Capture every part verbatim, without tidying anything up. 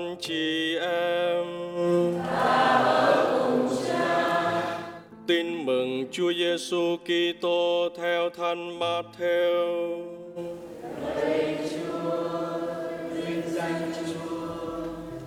anh chị em. Tin mừng Chúa Giêsu Kitô theo Thánh Matthew. Lạy Chúa, vinh danh Chúa.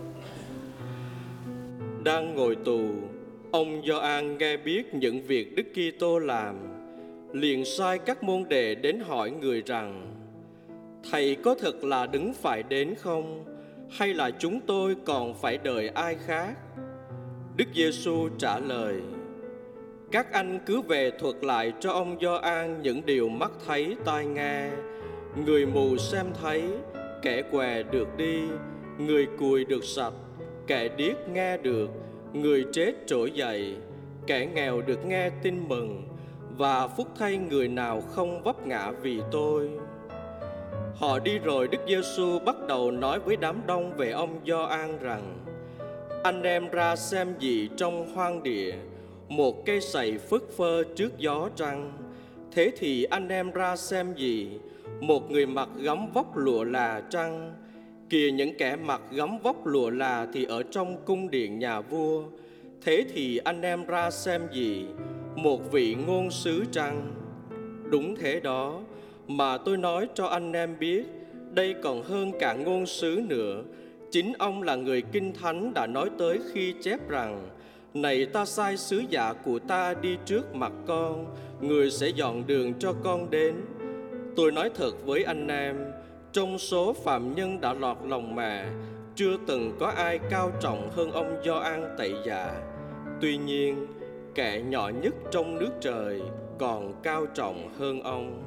Đang ngồi tù, ông Gioan nghe biết những việc Đức Kitô làm, liền sai các môn đệ đến hỏi người rằng: Thầy có thật là đứng phải đến không, hay là chúng tôi còn phải đợi ai khác? Đức Giêsu trả lời: Các anh cứ về thuật lại cho ông Gioan những điều mắt thấy tai nghe. Người mù xem thấy, kẻ què được đi, người cùi được sạch, kẻ điếc nghe được, người chết trỗi dậy, kẻ nghèo được nghe tin mừng, và phúc thay người nào không vấp ngã vì tôi. Họ đi rồi, Đức Giêsu bắt đầu nói với đám đông về ông Gioan rằng: Anh em ra xem gì trong hoang địa, một cây sậy phất phơ trước gió trăng? Thế thì anh em ra xem gì, một người mặc gấm vóc lụa là trăng? Kìa, những kẻ mặc gấm vóc lụa là thì ở trong cung điện nhà vua. Thế thì anh em ra xem gì, một vị ngôn sứ trăng? Đúng thế đó, mà tôi nói cho anh em biết, đây còn hơn cả ngôn sứ nữa. Chính ông là người Kinh Thánh đã nói tới khi chép rằng: Này, ta sai sứ giả của ta đi trước mặt con, người sẽ dọn đường cho con đến. Tôi nói thật với anh em, trong số phạm nhân đã lọt lòng mẹ, chưa từng có ai cao trọng hơn ông Gioan Tẩy Giả. Tuy nhiên, kẻ nhỏ nhất trong nước trời còn cao trọng hơn ông.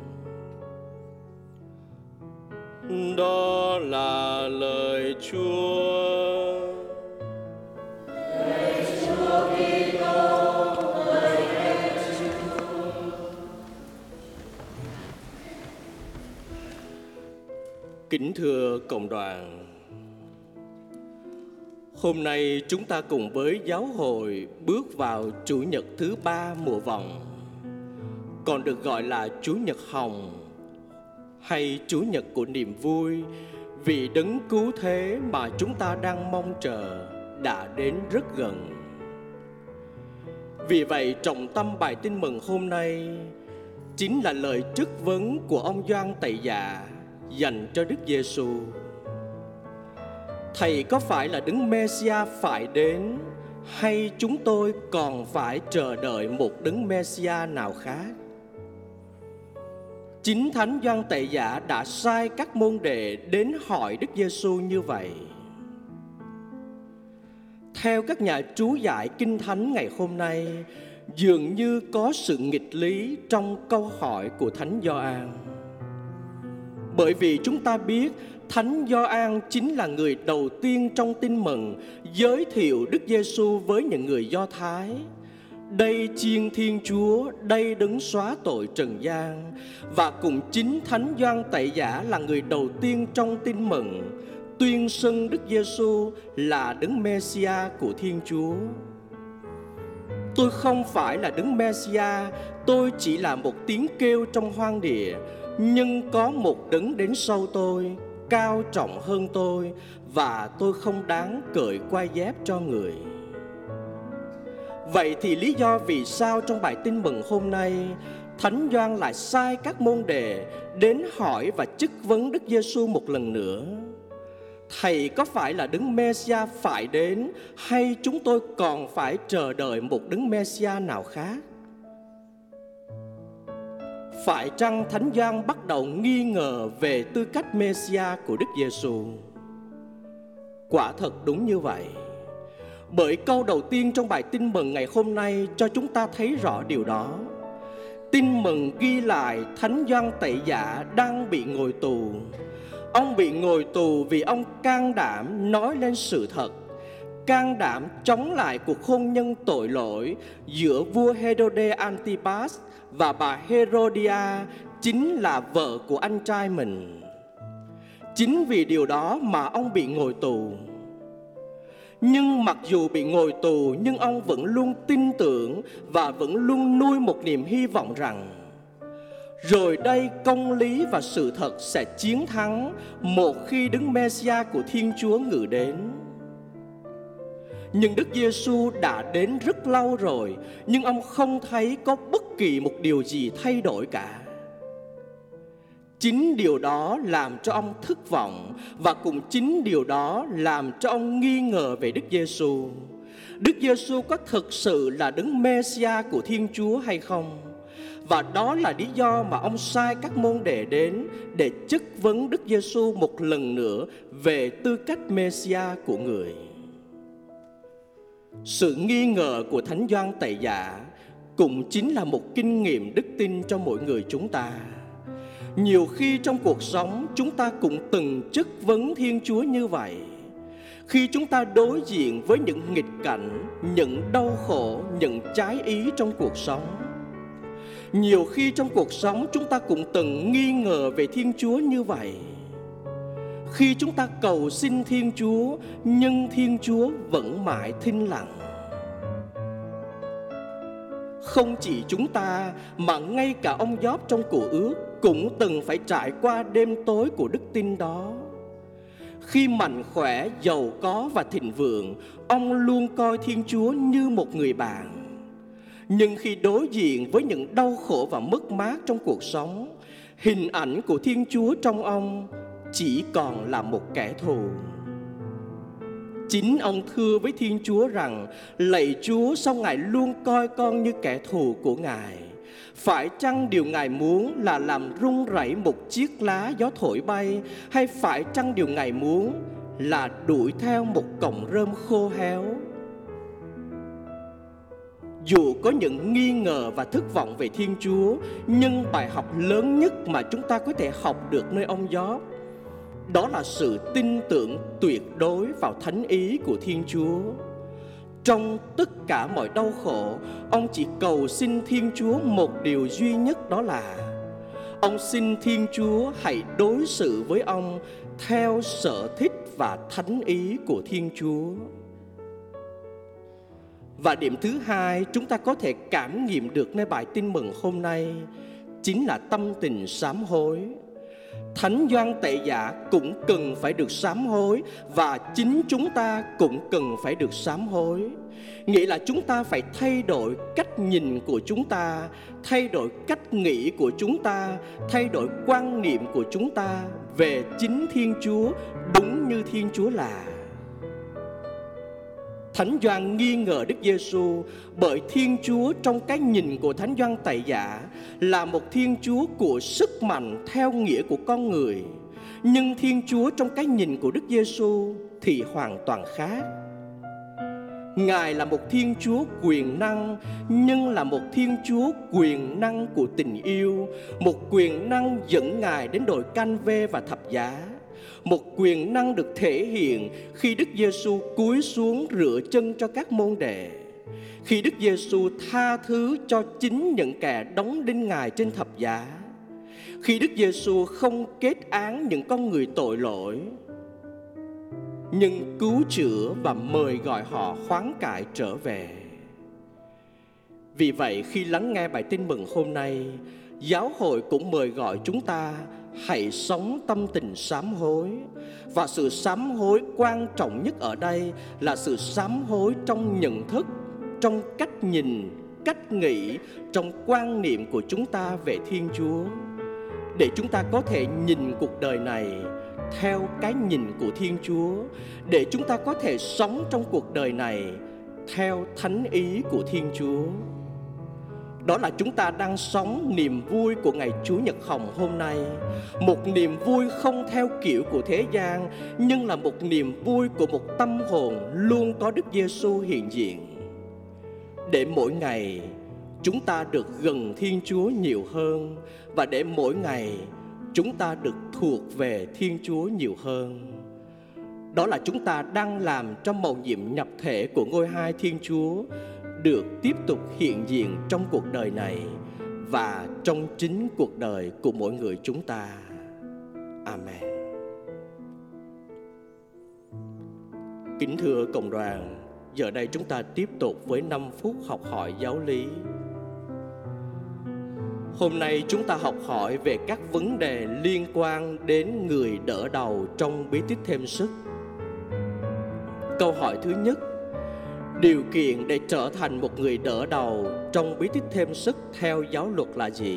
Đó là lời Chúa. Lạy Chúa Kitô, lời khen Chúa. Kính thưa cộng đoàn, hôm nay chúng ta cùng với giáo hội bước vào Chủ nhật thứ ba mùa vọng, còn được gọi là Chủ nhật hồng hay Chủ nhật của niềm vui, vì đấng cứu thế mà chúng ta đang mong chờ đã đến rất gần. Vì vậy, trọng tâm bài tin mừng hôm nay chính là lời chất vấn của ông Gioan Tẩy Giả dành cho Đức Giêsu. Thầy có phải là đấng Mê-si-a phải đến, hay chúng tôi còn phải chờ đợi một đấng Mê-si-a nào khác? Chính Thánh Gioan Tẩy Giả đã sai các môn đệ đến hỏi Đức Giêsu như vậy. Theo các nhà chú giải Kinh Thánh ngày hôm nay, dường như có sự nghịch lý trong câu hỏi của Thánh Gioan. Bởi vì chúng ta biết Thánh Gioan chính là người đầu tiên trong tin mừng giới thiệu Đức Giêsu với những người Do Thái. Đây Chiên Thiên Chúa, đây đấng xóa tội trần gian. Và cùng chính Thánh Gioan Tẩy Giả là người đầu tiên trong tin mừng tuyên xưng Đức Giêsu là đấng Mê-si-a của Thiên Chúa. Tôi không phải là đấng Mê-si-a, tôi chỉ là một tiếng kêu trong hoang địa, nhưng có một đấng đến sau tôi, cao trọng hơn tôi, và tôi không đáng cởi quai dép cho người. Vậy thì lý do vì sao trong bài tin mừng hôm nay, Thánh Gioan lại sai các môn đệ đến hỏi và chất vấn Đức Giêsu một lần nữa: Thầy có phải là đấng Mê-si-a phải đến, hay chúng tôi còn phải chờ đợi một đấng Mê-si-a nào khác? Phải chăng Thánh Gioan bắt đầu nghi ngờ về tư cách Mê-si-a của Đức Giêsu? Quả thật đúng như vậy. Bởi câu đầu tiên trong bài tin mừng ngày hôm nay cho chúng ta thấy rõ điều đó. Tin mừng ghi lại Thánh Gioan Tẩy Giả đang bị ngồi tù. Ông bị ngồi tù vì ông can đảm nói lên sự thật, can đảm chống lại cuộc hôn nhân tội lỗi giữa vua Herode Antipas và bà Herodia, chính là vợ của anh trai mình. Chính vì điều đó mà ông bị ngồi tù. Nhưng mặc dù bị ngồi tù, nhưng ông vẫn luôn tin tưởng và vẫn luôn nuôi một niềm hy vọng rằng rồi đây công lý và sự thật sẽ chiến thắng một khi đấng Mê-si-a của Thiên Chúa ngự đến. Nhưng Đức Giêsu đã đến rất lâu rồi, nhưng ông không thấy có bất kỳ một điều gì thay đổi cả. Chính điều đó làm cho ông thất vọng, và cũng chính điều đó làm cho ông nghi ngờ về Đức Giêsu. Đức Giêsu có thực sự là Đấng Mê-si-a của Thiên Chúa hay không? Và đó là lý do mà ông sai các môn đệ đến để chất vấn Đức Giêsu một lần nữa về tư cách Mê-si-a của người. Sự nghi ngờ của Thánh Gioan Tẩy Giả cũng chính là một kinh nghiệm đức tin cho mỗi người chúng ta. Nhiều khi trong cuộc sống chúng ta cũng từng chất vấn Thiên Chúa như vậy. Khi chúng ta đối diện với những nghịch cảnh, những đau khổ, những trái ý trong cuộc sống, nhiều khi trong cuộc sống chúng ta cũng từng nghi ngờ về Thiên Chúa như vậy. Khi chúng ta cầu xin Thiên Chúa, nhưng Thiên Chúa vẫn mãi thinh lặng. Không chỉ chúng ta, mà ngay cả ông Gióp trong Cựu Ước cũng từng phải trải qua đêm tối của đức tin đó. Khi mạnh khỏe, giàu có và thịnh vượng, ông luôn coi Thiên Chúa như một người bạn. Nhưng khi đối diện với những đau khổ và mất mát trong cuộc sống, hình ảnh của Thiên Chúa trong ông chỉ còn là một kẻ thù. Chính ông thưa với Thiên Chúa rằng: lạy Chúa, sao Ngài luôn coi con như kẻ thù của Ngài? Phải chăng điều Ngài muốn là làm rung rẩy một chiếc lá gió thổi bay, hay phải chăng điều Ngài muốn là đuổi theo một cọng rơm khô héo? Dù có những nghi ngờ và thất vọng về Thiên Chúa, nhưng bài học lớn nhất mà chúng ta có thể học được nơi ông Gióp, đó là sự tin tưởng tuyệt đối vào thánh ý của Thiên Chúa. Trong tất cả mọi đau khổ, ông chỉ cầu xin Thiên Chúa một điều duy nhất, đó là ông xin Thiên Chúa hãy đối xử với ông theo sở thích và thánh ý của Thiên Chúa. Và điểm thứ hai chúng ta có thể cảm nghiệm được nơi bài tin mừng hôm nay chính là tâm tình sám hối. Thánh Gioan Tẩy Giả cũng cần phải được sám hối, và chính chúng ta cũng cần phải được sám hối. Nghĩa là chúng ta phải thay đổi cách nhìn của chúng ta, thay đổi cách nghĩ của chúng ta, thay đổi quan niệm của chúng ta về chính Thiên Chúa đúng như Thiên Chúa là. Thánh Gioan nghi ngờ Đức Giêsu bởi Thiên Chúa trong cái nhìn của Thánh Gioan Tẩy Giả là một Thiên Chúa của sức mạnh theo nghĩa của con người. Nhưng Thiên Chúa trong cái nhìn của Đức Giêsu thì hoàn toàn khác. Ngài là một Thiên Chúa quyền năng, nhưng là một Thiên Chúa quyền năng của tình yêu, một quyền năng dẫn Ngài đến đồi Can-vê và thập giá. Một quyền năng được thể hiện khi Đức Giêsu cúi xuống rửa chân cho các môn đệ, khi Đức Giêsu tha thứ cho chính những kẻ đóng đinh Ngài trên thập giá, khi Đức Giêsu không kết án những con người tội lỗi, nhưng cứu chữa và mời gọi họ hoán cải trở về. Vì vậy, khi lắng nghe bài tin mừng hôm nay, giáo hội cũng mời gọi chúng ta hãy sống tâm tình sám hối. Và sự sám hối quan trọng nhất ở đây là sự sám hối trong nhận thức, trong cách nhìn, cách nghĩ, trong quan niệm của chúng ta về Thiên Chúa, để chúng ta có thể nhìn cuộc đời này theo cái nhìn của Thiên Chúa, để chúng ta có thể sống trong cuộc đời này theo thánh ý của Thiên Chúa. Đó là chúng ta đang sống niềm vui của ngày Chúa Nhật Hồng hôm nay. Một niềm vui không theo kiểu của thế gian, nhưng là một niềm vui của một tâm hồn luôn có Đức Giêsu hiện diện. Để mỗi ngày chúng ta được gần Thiên Chúa nhiều hơn, và để mỗi ngày chúng ta được thuộc về Thiên Chúa nhiều hơn. Đó là chúng ta đang làm cho mầu nhiệm nhập thể của ngôi hai Thiên Chúa được tiếp tục hiện diện trong cuộc đời này và trong chính cuộc đời của mỗi người chúng ta. Amen. Kính thưa cộng đoàn, giờ đây chúng ta tiếp tục với năm phút học hỏi giáo lý. Hôm nay chúng ta học hỏi về các vấn đề liên quan đến người đỡ đầu trong bí tích thêm sức. Câu hỏi thứ nhất: Điều kiện để trở thành một người đỡ đầu trong bí tích thêm sức theo giáo luật là gì?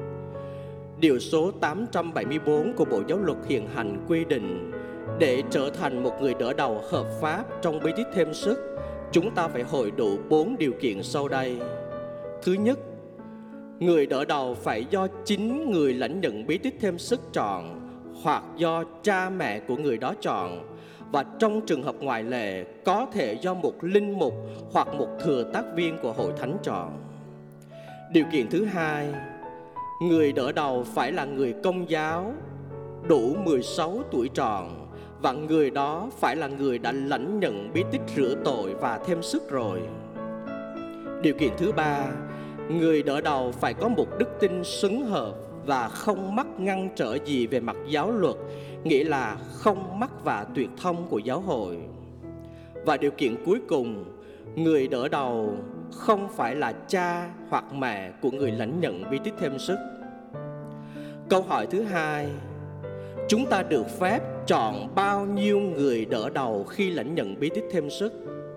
Điều số tám trăm bảy mươi tư của Bộ Giáo luật hiện hành quy định để trở thành một người đỡ đầu hợp pháp trong bí tích thêm sức, chúng ta phải hội đủ bốn điều kiện sau đây. Thứ nhất, người đỡ đầu phải do chính người lãnh nhận bí tích thêm sức chọn hoặc do cha mẹ của người đó chọn, và trong trường hợp ngoại lệ có thể do một linh mục hoặc một thừa tác viên của hội thánh chọn. Điều kiện thứ hai, người đỡ đầu phải là người Công giáo, đủ mười sáu tuổi tròn, và người đó phải là người đã lãnh nhận bí tích rửa tội và thêm sức rồi. Điều kiện thứ ba, người đỡ đầu phải có một đức tin xứng hợp và không mắc ngăn trở gì về mặt giáo luật, nghĩa là không mắc vạ tuyệt thông của giáo hội. Và điều kiện cuối cùng, người đỡ đầu không phải là cha hoặc mẹ của người lãnh nhận bí tích thêm sức. Câu hỏi thứ hai, chúng ta được phép chọn bao nhiêu người đỡ đầu khi lãnh nhận bí tích thêm sức?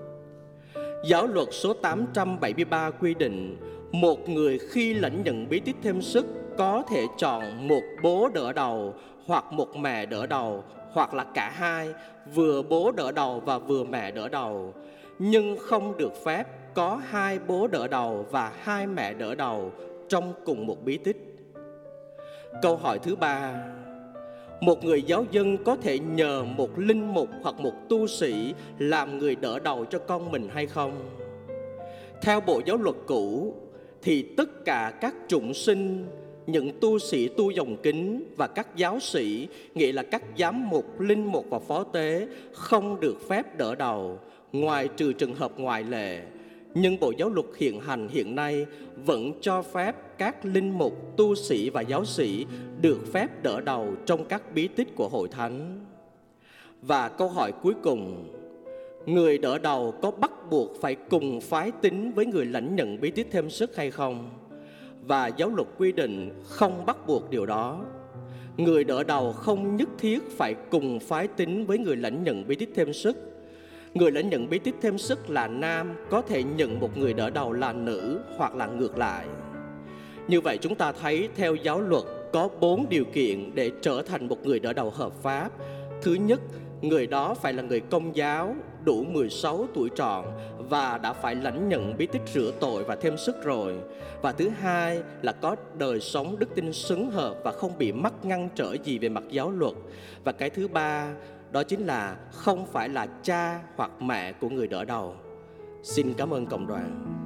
Giáo luật số tám trăm bảy mươi ba quy định một người khi lãnh nhận bí tích thêm sức có thể chọn một bố đỡ đầu hoặc một mẹ đỡ đầu, hoặc là cả hai, vừa bố đỡ đầu và vừa mẹ đỡ đầu, nhưng không được phép có hai bố đỡ đầu và hai mẹ đỡ đầu trong cùng một bí tích. Câu hỏi thứ ba, một người giáo dân có thể nhờ một linh mục hoặc một tu sĩ làm người đỡ đầu cho con mình hay không? Theo Bộ Giáo luật cũ thì tất cả các chủng sinh, những tu sĩ tu dòng kính và các giáo sĩ, nghĩa là các giám mục, linh mục và phó tế, không được phép đỡ đầu, ngoài trừ trường hợp ngoại lệ. Nhưng Bộ Giáo luật hiện hành hiện nay vẫn cho phép các linh mục, tu sĩ và giáo sĩ được phép đỡ đầu trong các bí tích của hội thánh. Và câu hỏi cuối cùng, người đỡ đầu có bắt buộc phải cùng phái tín với người lãnh nhận bí tích thêm sức hay không? Và giáo luật quy định không bắt buộc điều đó. Người đỡ đầu không nhất thiết phải cùng phái tín với người lãnh nhận bí tích thêm sức. Người lãnh nhận bí tích thêm sức là nam có thể nhận một người đỡ đầu là nữ, hoặc là ngược lại. Như vậy chúng ta thấy theo giáo luật có bốn điều kiện để trở thành một người đỡ đầu hợp pháp. Thứ nhất, người đó phải là người Công giáo, đủ mười sáu tuổi tròn và đã phải lãnh nhận bí tích rửa tội và thêm sức rồi. Và thứ hai là có đời sống đức tin xứng hợp và không bị mắc ngăn trở gì về mặt giáo luật. Và cái thứ ba đó chính là không phải là cha hoặc mẹ của người đỡ đầu. Xin cảm ơn cộng đoàn.